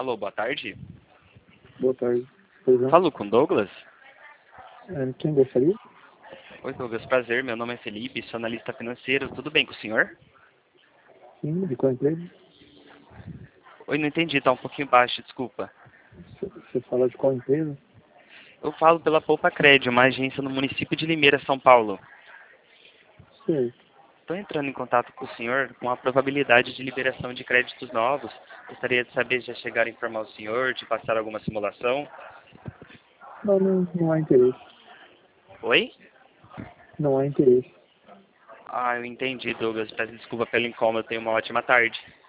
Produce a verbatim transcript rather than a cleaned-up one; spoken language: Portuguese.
Alô, boa tarde. Boa tarde. Pois não. Falo com Douglas? É, quem gostaria? Oi, Douglas, prazer. Meu nome é Felipe, sou analista financeiro. Tudo bem com o senhor? Sim, de qual empresa? Oi, não entendi, tá um pouquinho baixo, desculpa. Você você fala de qual empresa? Eu falo pela Poupa Crédito, uma agência no município de Limeira, São Paulo. Sei. Estou entrando em contato com o senhor com a probabilidade de liberação de créditos novos. Gostaria de saber se já chegaram a informar o senhor, de passar alguma simulação. Não, não, não há interesse. Oi? Não há interesse. Ah, eu entendi, Douglas. Peço desculpa pelo incômodo. Tenha uma ótima tarde.